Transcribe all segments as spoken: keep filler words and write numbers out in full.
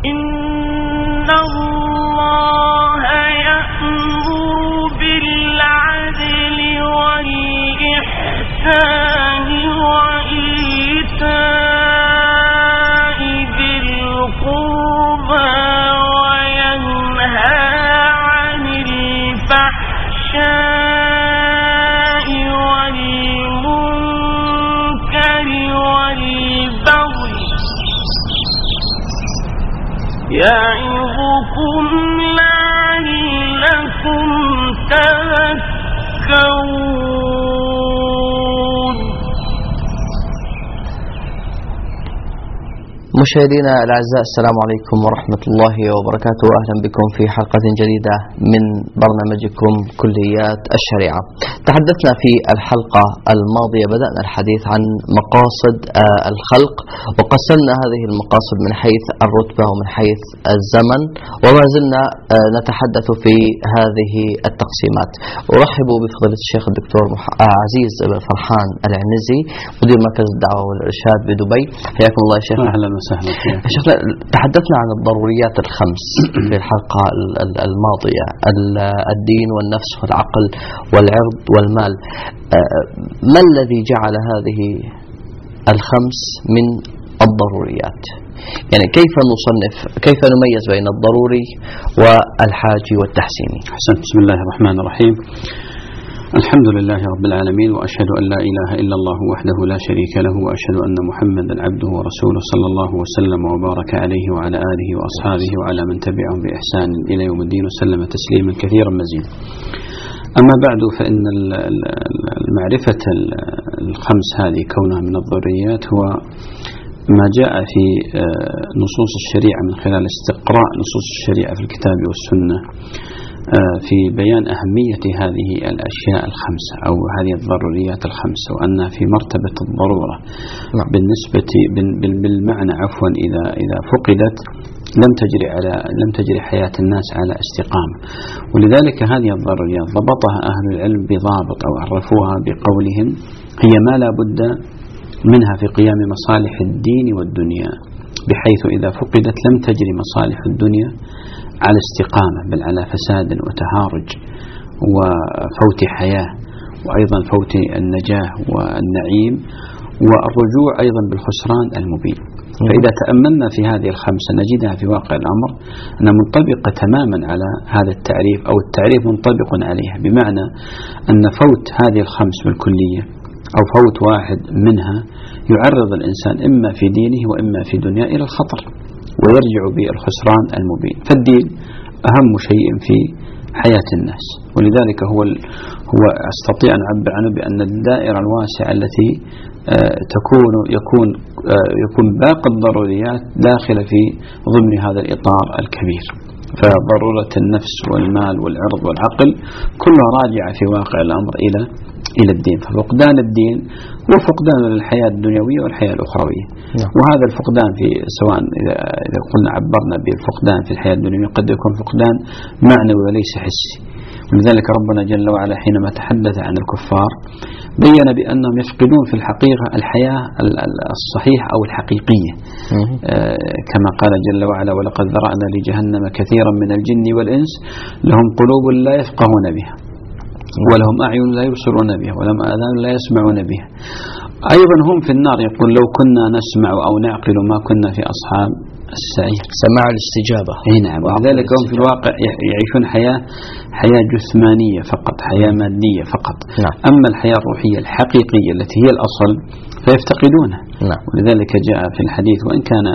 إن الله يأمر بالعدل والإحسان وإيتاء ذي القربى وينهى عن الفحشاء والمنكر والبغي يعظكم لعلكم تذكرون. مشاهدينا الأعزاء، السلام عليكم ورحمة الله وبركاته. أهلا بكم في حلقة جديدة من برنامجكم كليات الشريعة. تحدثنا في الحلقة الماضية، بدأنا الحديث عن مقاصد الخلق، وقسمنا هذه المقاصد من حيث الرتبة ومن حيث الزمن، وما زلنا نتحدث في هذه التقسيمات. أرحب بفضيلة الشيخ الدكتور عزيز بن فرحان العنزي، مدير مركز الدعوة والإرشاد بدبي. حياكم الله يا شيخ. أهلا وسهلا. شيخنا، تحدثنا عن الضروريات الخمس في الحلقة الماضية: الدين والنفس والعقل والعرض والمال. ما الذي جعل هذه الخمس من الضروريات؟ يعني كيف نصنف، كيف نميز بين الضروري والحاجي والتحسيني؟ حسن. بسم الله الرحمن الرحيم. الحمد لله رب العالمين، وأشهد أن لا إله إلا الله وحده لا شريك له، وأشهد أن محمدا عبده ورسوله صلى الله وسلم وبارك عليه وعلى آله وأصحابه وعلى من تبعهم بإحسان إلى يوم الدين، وسلم تسليما كثيرا مزيدا. أما بعد، فإن المعرفة الخمس هذه كونها من الضروريات هو ما جاء في نصوص الشريعة من خلال استقراء نصوص الشريعة في الكتاب والسنة في بيان أهمية هذه الأشياء الخمسة أو هذه الضروريات الخمسة، وأنها في مرتبة الضرورة بالنسبة بالمعنى عفوا إذا إذا فقدت لم تجري على لم تجري حياة الناس على استقامة. ولذلك هذه الضروريات ضبطها أهل العلم بضابط أو عرفوها بقولهم: هي ما لا بد منها في قيام مصالح الدين والدنيا، بحيث إذا فقدت لم تجري مصالح الدنيا على استقامة، بل على فساد وتهارج وفوت حياة، وأيضا فوت النجاة والنعيم، والرجوع أيضا بالخسران المبين. فإذا تأملنا في هذه الخمسة نجدها في واقع الأمر أنها منطبقة تماما على هذا التعريف، أو التعريف منطبق عليها، بمعنى أن فوت هذه الخمس بالكلية أو فوت واحد منها يعرض الإنسان إما في دينه وإما في دنياه إلى الخطر، ويرجع بالخسران المبين. فالدين أهم شيء في حياة الناس، ولذلك هو هو أستطيع أن أعبر عنه بأن الدائرة الواسعة التي تكون يكون يكون باقي الضروريات داخلة في ضمن هذا الإطار الكبير. فضرورة النفس والمال والعرض والعقل كلها راجعة في واقع الأمر إلى إلى الدين. ففقدان الدين هو فقدان للحياة الدنيوية والحياة الأخروية. نعم. وهذا الفقدان في سواء إذا قلنا عبرنا بالفقدان في الحياة الدنيوية قد يكون فقدان معنوي وليس حسي. ولذلك ربنا جل وعلا حينما تحدث عن الكفار بين بأنهم يفقدون في الحقيقة الحياة الصحيحة أو الحقيقية، آه كما قال جل وعلا: ولقد ذرأنا لجهنم كثيرا من الجن والإنس لهم قلوب لا يفقهون بها ولهم أعين لا يبصرون بها ولهم آذان لا يسمعون بها. أيضا هم في النار يقول: لو كنا نسمع أو نعقل ما كنا في أصحاب السعير. سماع الاستجابة. أي نعم. ولذلك هم في الواقع يعيشون حياة حياة جسمانية فقط، حياة مادية فقط. نعم. أما الحياة الروحية الحقيقية التي هي الأصل فيفتقدونها. نعم. ولذلك جاء في الحديث، وإن كان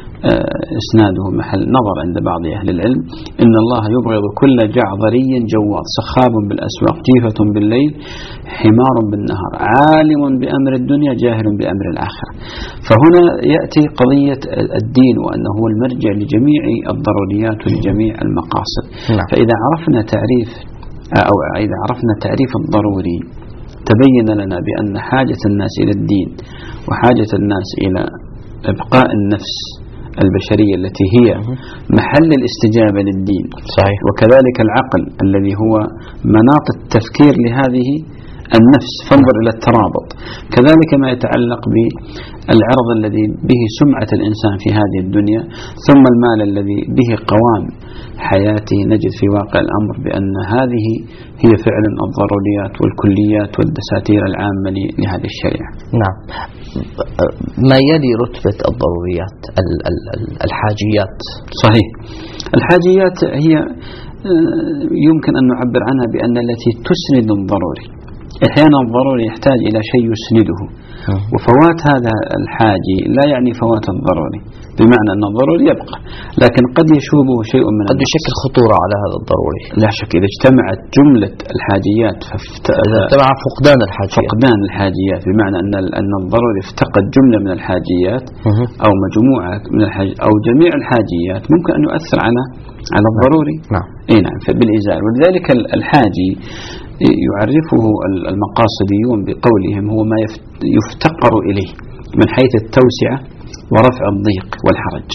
إسناده محل نظر عند بعض أهل العلم: إن الله يبغض كل جعظري جواد سخاب بالأسواق جيفة بالليل حمار بالنهار عالم بأمر الدنيا جاهل بأمر الآخرة. فهنا يأتي قضية الدين وأنه هو المرجع لجميع الضروريات ولجميع المقاصد. نعم. فإذا عرفنا تعريف أو إذا عرفنا تعريف الضروري تبين لنا بأن حاجة الناس إلى الدين وحاجة الناس إلى إبقاء النفس البشرية التي هي محل الاستجابة للدين. صحيح. وكذلك العقل الذي هو مناط التفكير لهذه النفس، فانظر إلى الترابط. كذلك ما يتعلق بالعرض الذي به سمعة الإنسان في هذه الدنيا، ثم المال الذي به قوام حياته. نجد في واقع الأمر بأن هذه هي فعلا الضروريات والكليات والدساتير العامة لهذه الشريعة. نعم. ما يلي رتبة الضروريات الحاجيات. صحيح. الحاجيات هي يمكن أن نعبر عنها بأن التي تسند الضروري. أحيانا الضروري يحتاج إلى شيء يسنده، وفوات هذا الحاجي لا يعني فوات الضروري، بمعنى أن الضروري يبقى لكن قد يشوبه شيء من قد يشكل خطورة على هذا الضروري. لا شك إذا اجتمعت جملة الحاجيات ففت... إذا اجتمع فقدان الحاجيات فقدان الحاجيات بمعنى أن أن الضروري افتقد جملة من الحاجيات أو مجموعة من الحاج أو جميع الحاجيات، ممكن أن يؤثر على على الضروري. نعم. إيه نعم. بالإزالة. ولذلك الحاجي يعرفه المقاصديون بقولهم هو ما يفتقر إليه من حيث التوسعة ورفع الضيق والحرج.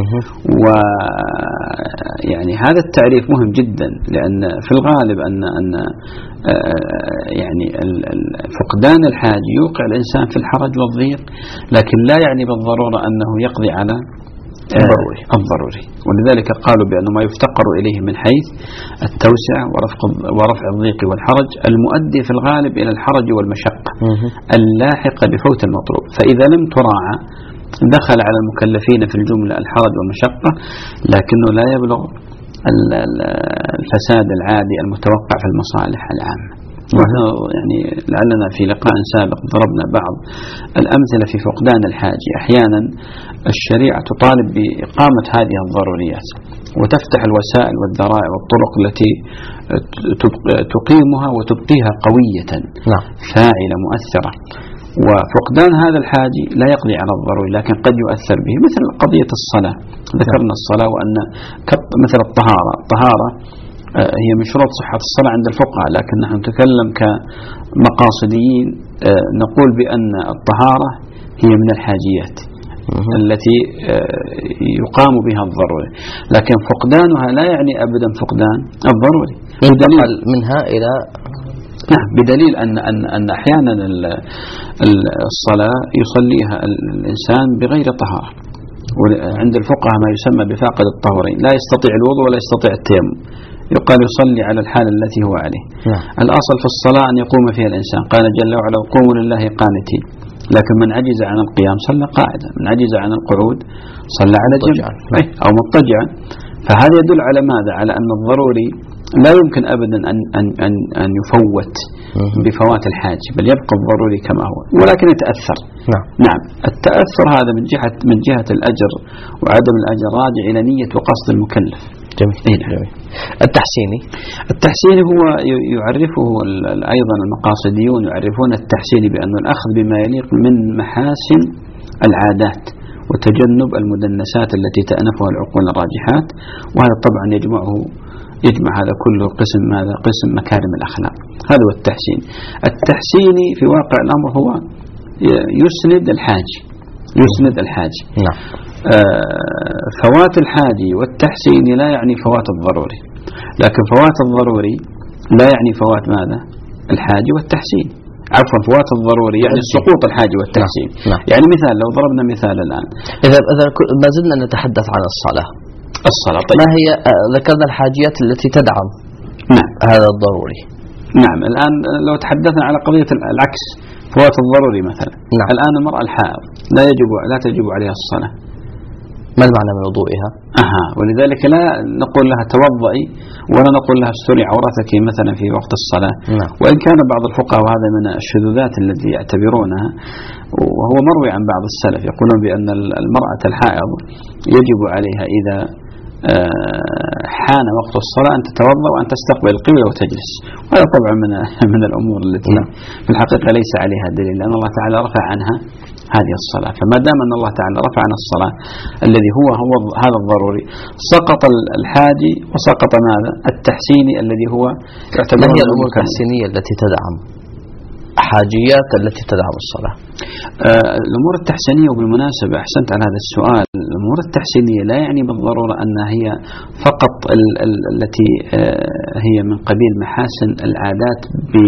ويعني هذا التعريف مهم جدا، لأن في الغالب أن أن يعني فقدان الحاج يوقع الإنسان في الحرج والضيق، لكن لا يعني بالضرورة أنه يقضي على الضروري. الضروري. ولذلك قالوا بأنه ما يفتقر إليه من حيث التوسعة ورفع الضيق والحرج المؤدي في الغالب إلى الحرج والمشقة اللاحقة بفوت المطلوب، فإذا لم تراعى دخل على المكلفين في الجملة الحرج والمشقة، لكنه لا يبلغ الفساد العادي المتوقع في المصالح العامة. يعني لعلنا في لقاء سابق ضربنا بعض الأمثلة في فقدان الحاج. أحيانا الشريعة تطالب بإقامة هذه الضروريات وتفتح الوسائل والذرائع والطرق التي تقيمها وتبقيها قوية فاعلة مؤثرة. وفقدان هذا الحاج لا يقضي على الضروري لكن قد يؤثر به، مثل قضية الصلاة. ذكرنا الصلاة وأن مثل الطهارة. الطهارة هي من شروط صحة الصلاة عند الفقهاء، لكن نحن نتكلم كمقاصديين نقول بأن الطهارة هي من الحاجيات التي يقام بها الضروري، لكن فقدانها لا يعني أبدا فقدان الضروري. ينتقل منها إلى نعم، بدليل أن أن أن أحيانا الصلاة يصليها الإنسان بغير طهارة، وعند الفقهاء ما يسمى بفاقد الطهورين، لا يستطيع الوضوء ولا يستطيع التيمم، يقال يصلي على الحال التي هو عليه. نعم. الأصل في الصلاة أن يقوم فيها الإنسان، قال جل وعلا قوموا لله قانتين، لكن من عجز عن القيام صلى قاعدا، من عجز عن القعود صلى على جنب أو مضطجعا. فهذا يدل على ماذا؟ على أن الضروري لا يمكن أبدا أن أن أن أن يفوت بفوات الحاج، بل يبقى الضروري كما هو، ولكن يتأثر. نعم. نعم. التأثر هذا من جهة من جهة الأجر وعدم الأجر راجع إلى نية وقصد المكلف. جميل. إيه نعم. جميل. التحسيني التحسيني هو يعرفه أيضا المقاصديون، يعرفون التحسيني بأنه الأخذ بما يليق من محاسن العادات وتجنب المدنسات التي تأنفها العقول الراجحات، وهذا طبعا يجمعه يجمع هذا كله قسم ماذا؟ قسم مكارم الأخلاق. هذا هو التحسين. التحسيني في واقع الأمر هو يسند الحاج يسند الحاج. نعم. آه فوات الحاج والتحسين لا يعني فوات الضروري، لكن فوات الضروري لا يعني فوات ماذا؟ الحاج والتحسين. عفوا، فوات الضروري يعني سقوط الحاج والتحسين. نعم. نعم. يعني مثال، لو ضربنا مثال الآن، إذا إذا ما زلنا نتحدث عن الصلاة الصلاة طيب. ما هي ذكرنا الحاجيات التي تدعم نعم. هذا الضروري. نعم. الآن لو تحدثنا على قضية العكس، فوات الضروري مثلا. نعم. الآن المرأة الحائض لا يجب لا تجب عليها الصلاة. ما المعنى من وضوئها؟ أها. ولذلك لا نقول لها توضئي ولا نقول لها استري عورتك مثلا في وقت الصلاة. نعم. وإن كان بعض الفقهاء، وهذا من الشذوذات التي يعتبرونها، وهو مروي عن بعض السلف، يقولون بأن المرأة الحائض يجب عليها إذا حان وقت الصلاة أن تتوضأ وأن تستقبل القبلة وتجلس. وهذا طبعا من من الأمور التي في الحقيقة ليس عليها دليل، لأن الله تعالى رفع عنها هذه الصلاة. فما دام أن الله تعالى رفع عن الصلاة الذي هو هو هذا الضروري، سقط الحاجي وسقط ماذا؟ التحسيني الذي هو يعتبر. ما هي الأمور التحسينية التي تدعم؟ الحاجيات التي تدعم الصلاة؟ الأمور التحسينية، وبالمناسبة أحسنت على هذا السؤال، الأمور التحسينية لا يعني بالضرورة أنها هي فقط ال ال التي هي من قبيل محاسن العادات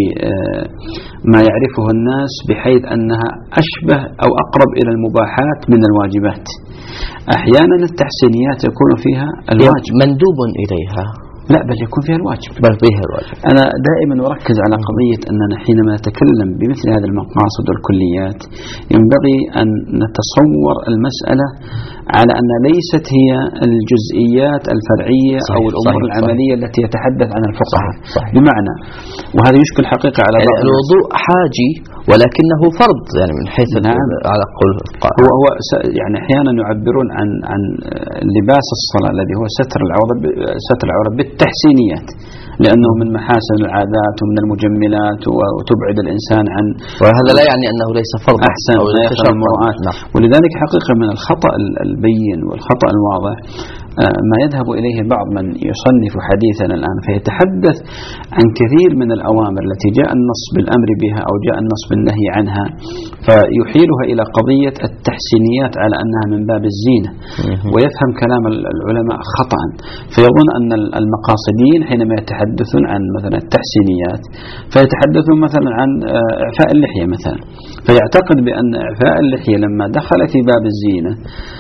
بما يعرفه الناس، بحيث أنها أشبه أو أقرب إلى المباحات من الواجبات. أحيانا التحسينيات يكون فيها الواجب مندوب إليها، لا بل يكون فيها الواجب. بل فيها الواجب. أنا دائما أركز على قضية أننا حينما نتكلم بمثل هذه المقاصد والكليات ينبغي أن نتصور المسألة على أن ليست هي الجزئيات الفرعية صحيح، أو الأمور صحيح العملية صحيح التي يتحدث عنها الفقهاء، بمعنى، وهذا يشكل حقيقة على يعني الوضوء حاجي ولكنه فرض، يعني من حيث نعم على قول هو هو يعني أحيانا يعبرون عن عن لباس الصلاة الذي هو ستر العورة ستر العورة بالتحسينيات، لأنه من محاسن العادات ومن المجملات وتبعد الإنسان عن، وهذا لا يعني أنه ليس فرض أحسن أو ليس المرآة. نعم. ولذلك حقيقة من الخطأ البين والخطأ الواضح ما يذهب إليه بعض من يصنف حديثنا الآن، فيتحدث عن كثير من الأوامر التي جاء النص بالأمر بها أو جاء النص بالنهي عنها، فيحيلها إلى قضية التحسينيات على أنها من باب الزينة، ويفهم كلام العلماء خطأ، فيظن أن المقاصدين حينما يتحدثون عن مثلا التحسينيات فيتحدثون مثلا عن إعفاء اللحية مثلا، فيعتقد بأن إعفاء اللحية لما دخل في باب الزينة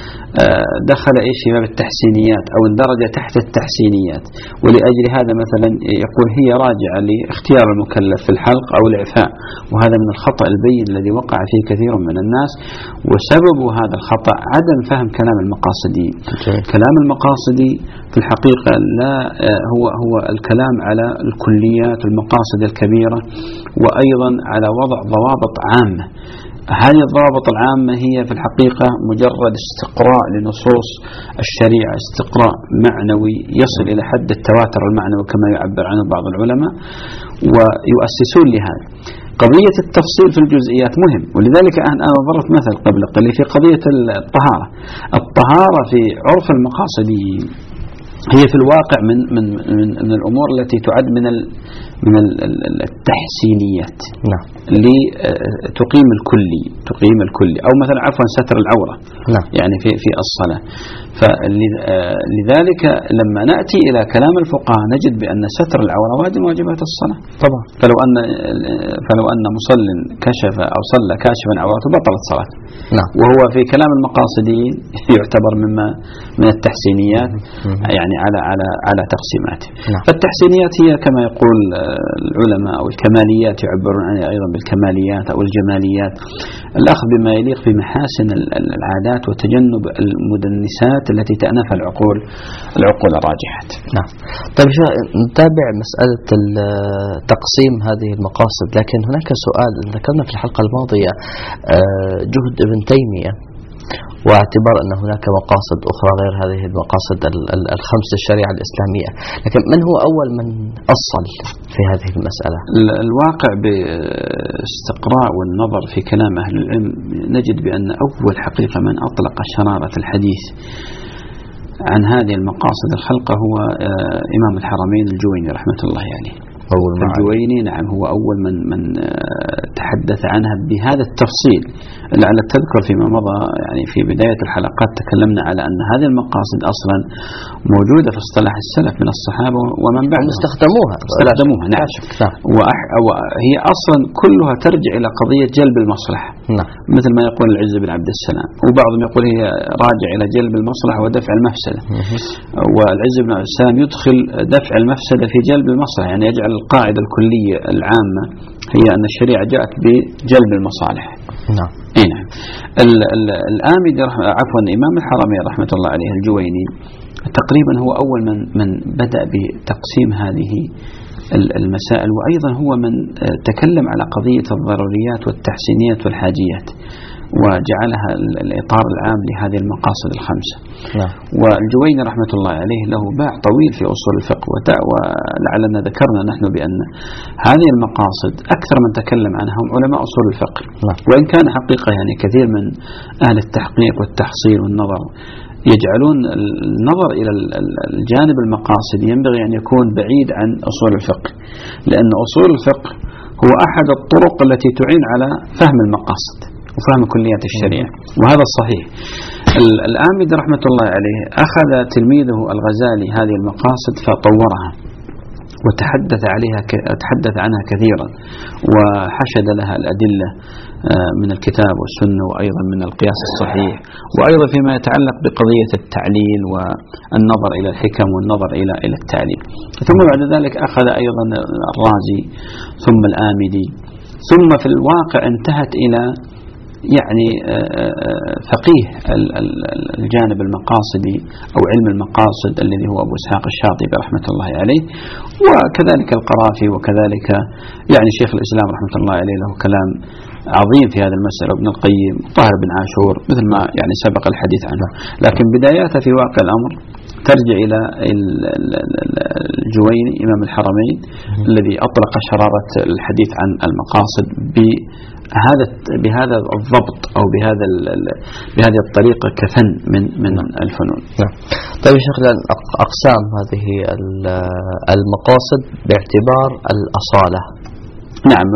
دخل إيش في باب التحسينيات أو اندرج تحت التحسينيات، ولأجل هذا مثلا يقول هي راجعة لاختيار المكلف في الحلق أو الإعفاء، وهذا من الخطأ البين الذي وقع فيه كثير من الناس، وسبب هذا الخطأ عدم فهم كلام المقاصدي. كلام المقاصدي في الحقيقة لا هو هو الكلام على الكليات والمقاصد الكبيرة، وأيضا على وضع ضوابط عامة. هذه الضوابط العامة هي في الحقيقة مجرد استقراء لنصوص الشريعة، استقراء معنوي يصل إلى حد التواتر المعنوي كما يعبر عنه بعض العلماء، ويؤسسون لهذا. قضية التفصيل في الجزئيات مهم، ولذلك أنا ضربت مثل قبل قليل في قضية الطهارة. الطهارة في عرف المقاصديين هي في الواقع من من من, من الأمور التي تعد من ال من التحسينيات، نعم، لتقيم الكلي تقيم الكلي أو مثلا عفوا ستر العورة، نعم، يعني في في الصلاة. فلذلك لما نأتي إلى كلام الفقهاء نجد بأن ستر العورة واجب واجبات الصلاة طبعا. فلو أن فلو أن مصل كشف أو صلى كاشفا عورته بطلت صلاته، نعم، وهو في كلام المقاصدين يعتبر مما من التحسينيات، يعني على على على تقسيماته. نعم. فالتحسينيات هي كما يقول العلماء أو الكماليات، يعبرون عنها أيضا بالكماليات أو الجماليات، الأخذ بما يليق بمحاسن العادات وتجنب المدنسات التي تأنفها العقول العقول الراجحات. نعم. طيب نتابع مسألة تقسيم هذه المقاصد، لكن هناك سؤال ذكرنا في الحلقة الماضية جهد ابن تيمية واعتبار أن هناك مقاصد أخرى غير هذه المقاصد الخمس الشريعة الإسلامية، لكن من هو أول من أصل في هذه المسألة؟ الواقع باستقراء والنظر في كلام أهل العلم نجد بأن أول حقيقة من أطلق شرارة الحديث عن هذه المقاصد الخلقة هو إمام الحرمين الجويني رحمة الله عليه. الجويني نعم هو أول من من تحدث عنها بهذا التفصيل. لعل تذكر فيما مضى يعني في بداية الحلقات تكلمنا على أن هذه المقاصد أصلا موجودة في اصطلاح السلف من الصحابة ومن بعدهم، استخدموها استخدموها نعم، وهي أصلا كلها ترجع إلى قضية جلب المصلحة، نعم، مثل ما يقول العز بن عبد السلام، وبعضهم يقول هي راجع إلى جلب المصلحة ودفع المفسدة، والعز بن عبد السلام يدخل دفع المفسدة في جلب المصلحة، يعني يجعل القاعدة الكلية العامة هي أن الشريعة جاءت بجلب المصالح. نعم. إيه نعم. الآمدي عفوا إمام الحرمين رحمة الله عليه الجويني تقريبا هو أول من من بدأ بتقسيم هذه المسائل، وأيضا هو من تكلم على قضية الضروريات والتحسينيات والحاجيات وجعلها الإطار العام لهذه المقاصد الخمسة. نعم. والجويني رحمة الله عليه له باع طويل في أصول الفقه، ولعلنا ذكرنا نحن بأن هذه المقاصد أكثر من تكلم عنها هم علماء أصول الفقه. نعم. وإن كان حقيقة يعني كثير من أهل التحقيق والتحصيل والنظر يجعلون النظر إلى الجانب المقاصد ينبغي أن يكون بعيد عن أصول الفقه، لأن أصول الفقه هو أحد الطرق التي تعين على فهم المقاصد وفهم كليات الشريعة، وهذا الصحيح. الآمدي رحمة الله عليه أخذ تلميذه الغزالي هذه المقاصد فطورها وتحدث عليها تحدث عنها كثيرا، وحشد لها الأدلة من الكتاب والسنة، وأيضا من القياس الصحيح، وأيضا فيما يتعلق بقضية التعليل والنظر إلى الحكم والنظر إلى إلى التعليل. ثم بعد ذلك أخذ أيضا الرازي ثم الآمدي، ثم في الواقع انتهت إلى يعني فقيه الجانب المقاصدي أو علم المقاصد الذي هو أبو إسحاق الشاطبي رحمة الله عليه، وكذلك القرافي، وكذلك يعني شيخ الإسلام رحمة الله عليه له كلام عظيم في هذا المسألة، ابن القيم، طاهر بن عاشور، مثل ما يعني سبق الحديث عنه. لكن بداياتها في واقع الأمر ترجع إلى الجويني إمام الحرمين الذي أطلق شرارة الحديث عن المقاصد بهذا بهذا الضبط أو بهذا بهذه الطريقة كفن من من الفنون. نعم. طيب يا شيخ، أقسام هذه المقاصد باعتبار الأصالة. نعم،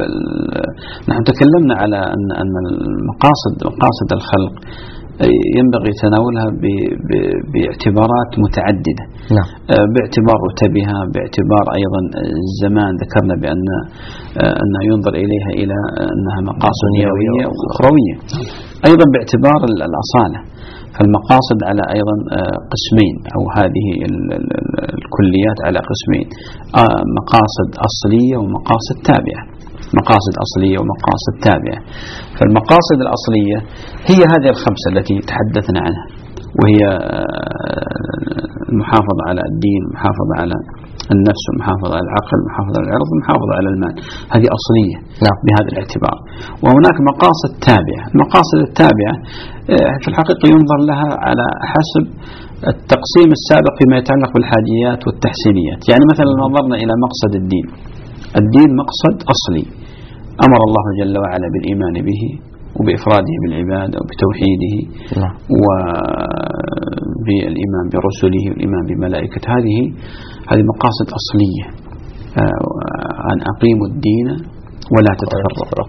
نحن تكلمنا على أن أن المقاصد مقاصد الخلق ينبغي تناولها باعتبارات متعددة. نعم. باعتبار رتبها، باعتبار أيضا الزمان، ذكرنا بأن أنه ينظر إليها إلى أنها مقاصد دنيوية وأخروية، أيضا باعتبار الأصالة. فالمقاصد على أيضا قسمين، أو هذه الكليات على قسمين، مقاصد أصلية ومقاصد تابعة. مقاصد أصلية ومقاصد تابعة. فالمقاصد الأصلية هي هذه الخمسة التي تحدثنا عنها، وهي المحافظة على الدين، المحافظة على النفس، المحافظة على العقل، المحافظة على العرض، المحافظة على المال. هذه أصلية. نعم. بهذا الاعتبار. وهناك مقاصد تابعة. المقاصد التابعة في الحقيقة ينظر لها على حسب التقسيم السابق فيما يتعلق بالحاجيات والتحسينيات. يعني مثلا نظرنا إلى مقصد الدين، الدين مقصد أصلي أمر الله جل وعلا بالإيمان به وبإفراده بالعبادة وبتوحيده، وبالإيمان برسله والإيمان بملائكة. هذه هذه مقاصد أصلية، أن أقيموا الدين ولا تتفرقوا.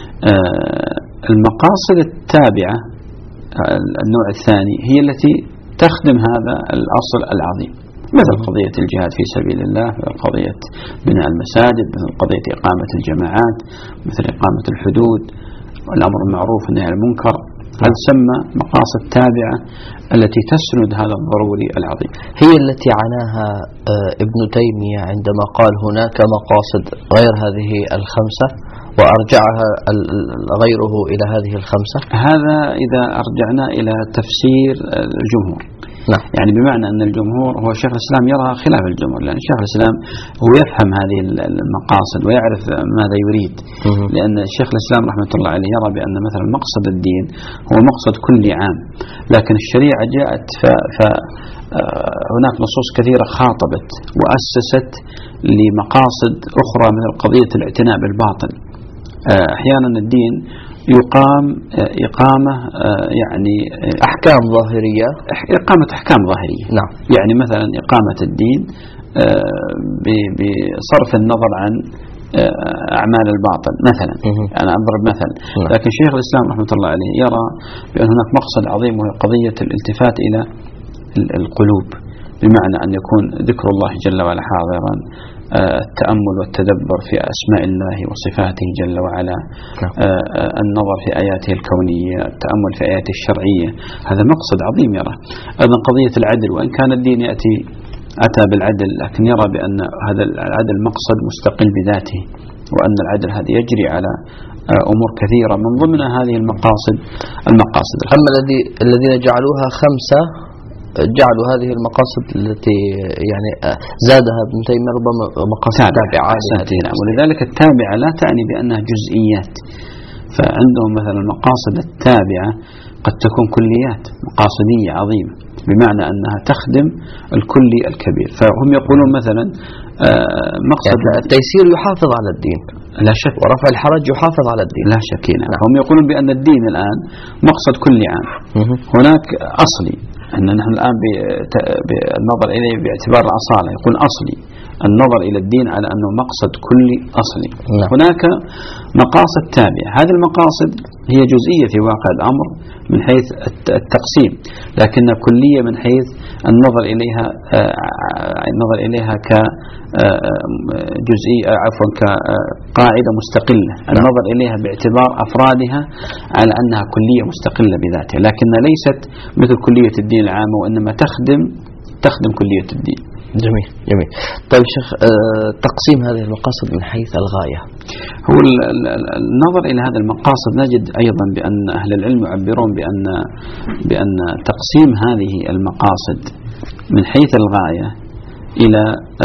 المقاصد التابعة النوع الثاني هي التي تخدم هذا الأصل العظيم، مثل قضية الجهاد في سبيل الله، مثل قضية بناء المساجد، مثل قضية إقامة الجماعات، مثل إقامة الحدود والأمر بالمعروف والنهي عن المنكر. هذا تسمى مقاصد تابعة التي تسند هذا الضروري العظيم. هي التي عناها ابن تيمية عندما قال هناك مقاصد غير هذه الخمسة وأرجعها غيره إلى هذه الخمسة. هذا إذا أرجعنا إلى تفسير الجمهور. نعم. يعني بمعنى أن الجمهور هو شيخ الإسلام يراها خلاف الجمهور، لأن شيخ الإسلام هو يفهم هذه المقاصد ويعرف ماذا يريد. م- لأن شيخ الإسلام رحمة الله عليه يرى بأن مثلا مقصد الدين هو مقصد كل عام، لكن الشريعة جاءت ف, ف هناك نصوص كثيرة خاطبت وأسست لمقاصد أخرى، مثل قضية الاعتناء بالباطل. أحيانا الدين يقام إقامة يعني أحكام ظاهرية، إقامة أحكام ظاهرية. نعم. يعني مثلا إقامة الدين بصرف النظر عن أعمال الباطل مثلا. أنا أضرب مثلا. لكن شيخ الإسلام رحمة الله عليه يرى بأن هناك مقصد عظيم، وهي قضية الالتفات إلى القلوب، بمعنى أن يكون ذكر الله جل وعلا حاضرا، التأمل والتدبر في أسماء الله وصفاته جل وعلا، النظر في آياته الكونية، التأمل في آياته الشرعية. هذا مقصد عظيم يرى. أيضا قضية العدل، وإن كان الدين يأتي أتى بالعدل، لكن يرى بأن هذا العدل مقصد مستقل بذاته، وأن العدل هذا يجري على أمور كثيرة من ضمن هذه المقاصد المقاصد أما الذي الذين جعلوها خمسة جعلوا هذه المقاصد التي يعني زادها ابن تيمية ربما مقاصد تابعة. نعم. ولذلك التابعة لا تعني بأنها جزئيات، فعندهم مثلا المقاصد التابعة قد تكون كليات مقاصدية عظيمة، بمعنى أنها تخدم الكلي الكبير. فهم يقولون مثلا مقصد يعني التيسير يحافظ على الدين لا شك، ورفع الحرج يحافظ على الدين لا شك. نعم. هم يقولون بأن الدين الآن مقصد كل عام. هناك أصلي، أن نحن الآن بالنظر إليه باعتبار الأصالة يقول أصلي، النظر إلى الدين على أنه مقصد كلي أصلي. نعم. هناك مقاصد تابعة، هذه المقاصد هي جزئية في واقع الأمر من حيث التقسيم، لكنها كلية من حيث النظر إليها النظر إليها كجزئية عفوا كقاعدة مستقلة، النظر إليها باعتبار أفرادها على أنها كلية مستقلة بذاتها، لكنها ليست مثل كلية الدين العامة، وإنما تخدم تخدم كلية الدين. جميل جميل. طيب شيخ، تقسيم هذه المقاصد من حيث الغاية. هو النظر إلى هذه المقاصد نجد أيضا بأن أهل العلم يعبرون بأن بأن تقسيم هذه المقاصد من حيث الغاية إلى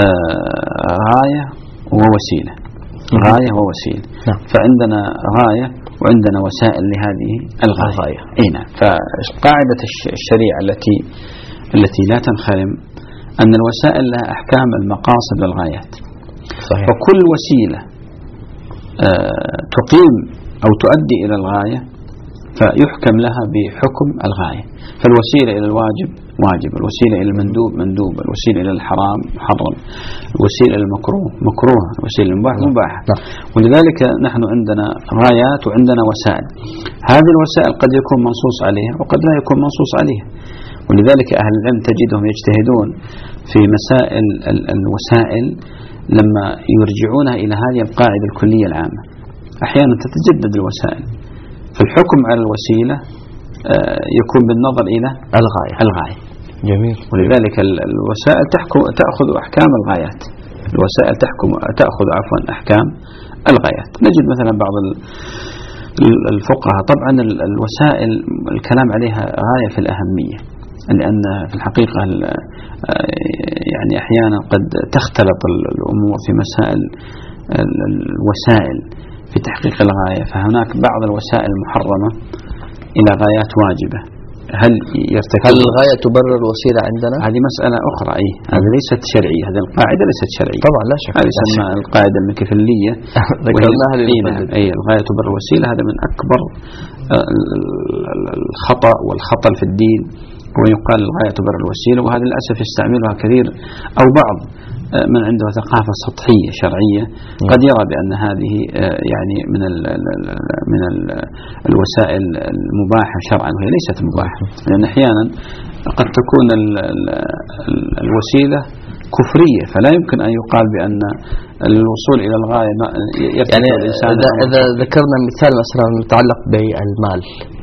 غاية ووسيلة، غاية ووسيلة. نعم. فعندنا غاية وعندنا وسائل لهذه الغاية. أي نعم. فقاعدة الشريعة التي التي لا تنخرم أن الوسائل لها أحكام المقاصد والغايات. صحيح. فكل وسيلة آه تقيم أو تؤدي إلى الغاية فيحكم لها بحكم الغاية. فالوسيلة إلى الواجب واجب، الوسيلة إلى المندوب مندوب، الوسيلة إلى الحرام محرم، الوسيلة إلى المكروه مكروه، الوسيلة المباح مباح. ولذلك نحن عندنا غايات وعندنا وسائل. هذه الوسائل قد يكون منصوص عليها وقد لا يكون منصوص عليها، ولذلك أهل العلم تجدهم يجتهدون في مسائل الوسائل لما يرجعونها إلى هذه القاعدة الكلية العامة. أحيانا تتجدد الوسائل، فالحكم على الوسيلة يكون بالنظر إلى الغاية. الغاية. جميل. ولذلك الوسائل تحكم تأخذ أحكام الغايات، الوسائل تحكم تأخذ عفوا أحكام الغايات. نجد مثلا بعض الفقهاء طبعا الوسائل الكلام عليها غاية في الأهمية، لأن في الحقيقة يعني أحيانا قد تختلط الأمور في مسائل الوسائل في تحقيق الغاية. فهناك بعض الوسائل المحرمة إلى غايات واجبة. هل يرتكب هل الغاية تبرر الوسيلة عندنا؟ هذه مسألة أخرى. أي هذه ليست شرعية، هذه القاعدة ليست شرعية طبعا لا شك. هذه يسمى القاعدة المكفلية ذكرناها للمفردين. أي الغاية تبرر الوسيلة، هذا من أكبر الخطأ والخطل في الدين، ويقال الغاية تبرر الوسيلة، وهذا للأسف يستعملها كثير أو بعض من عنده ثقافة سطحية شرعية قد يرى بأن هذه يعني من ال من ال الوسائل المباحة شرعا، وهي ليست مباحة، لأن أحيانا قد تكون ال الوسيلة كفرية، فلا يمكن أن يقال بأن الوصول إلى الغاية يعني الإنسان. إذا, إذا ذكرنا مثال مثلا متعلق بالمال،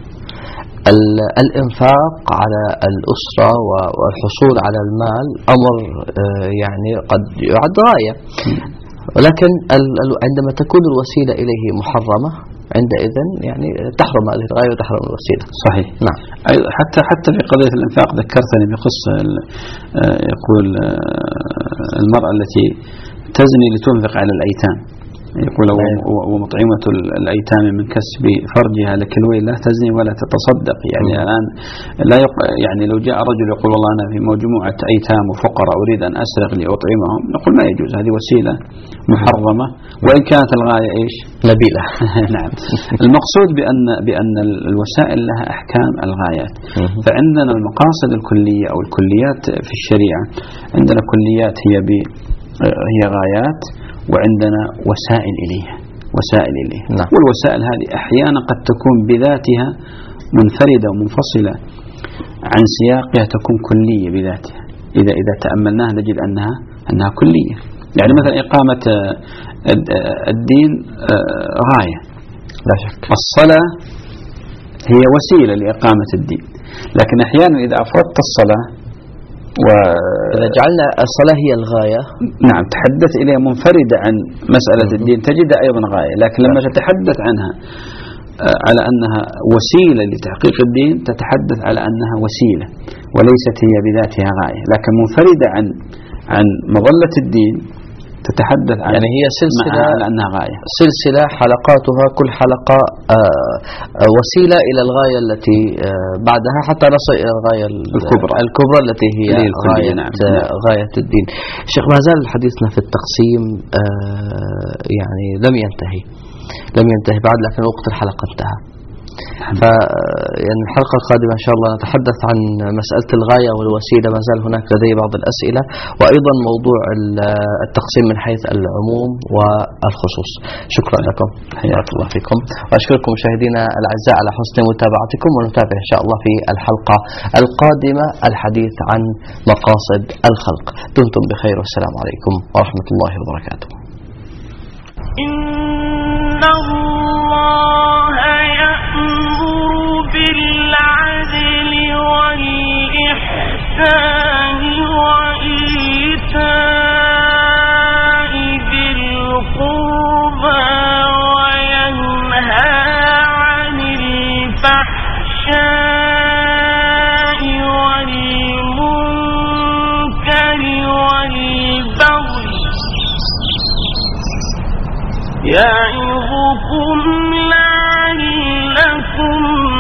الإنفاق على الأسرة والحصول على المال أمر يعني قد يعد غاية، ولكن عندما تكون الوسيلة إليه محرمة عندئذ يعني تحرم هذه الغاية وتحرم الوسيلة. صحيح. نعم. حتى حتى في قضية الإنفاق ذكرتني بقصة، يقول المرأة التي تزني لتنفق على الأيتام، يقول ومطعمة الأيتام من كسب فرجها لكلوي لا تزني ولا تتصدق. يعني الآن لا يق... يعني لو جاء رجل يقول والله أنا في مجموعة أيتام وفقراء أريد أن أسرق لأطعمهم، نقول ما يجوز، هذه وسيلة محرمة وإن كانت الغاية إيش؟ نبيلة. نعم. المقصود بأن بأن الوسائل لها أحكام الغايات. فعندنا المقاصد الكلية أو الكليات في الشريعة، عندنا كليات هي ب هي غايات، وعندنا وسائل إليها وسائل إليها. نعم. والوسائل هذه أحيانا قد تكون بذاتها منفردة ومنفصلة عن سياقها، تكون كلية بذاتها. إذا إذا تأملناها نجد أنها أنها كلية. يعني مثلا إقامة الدين غاية لا شك. الصلاة هي وسيلة لإقامة الدين، لكن أحيانا إذا أفردت الصلاة وإذا جعلنا الصلاة هي الغاية، نعم، تحدث إليها منفردة عن مسألة الدين تجدها أيضا غاية، لكن لما تتحدث عنها على أنها وسيلة لتحقيق الدين تتحدث على أنها وسيلة وليست هي بذاتها غاية، لكن منفردة عن عن مظلة الدين تتحدث عن يعني هي سلسلة على أنها غاية، سلسلة حلقاتها كل حلقة وسيلة إلى الغاية التي بعدها حتى نصل إلى الغاية الكبرى الكبرى التي هي غاية, نعم. غاية الدين. شيخ، ما زال حديثنا في التقسيم يعني لم ينتهي لم ينتهي بعد، لكن وقت الحلقة انتهى. ف يعني الحلقة القادمة إن شاء الله نتحدث عن مسألة الغاية والوسيلة، ما زال هناك لدي بعض الأسئلة، وأيضا موضوع التقسيم من حيث العموم والخصوص. شكرا لكم، حياك الله فيكم، وأشكركم مشاهدينا الأعزاء على حسن متابعتكم، ونتابع إن شاء الله في الحلقة القادمة الحديث عن مقاصد الخلق. دمتم بخير والسلام عليكم ورحمة الله وبركاته. إن الله يأمر بالعدل والإحسان وإيتاء ذي القربى وينهى عن الفحشاء والمنكر والبغي يعظكم لعلكم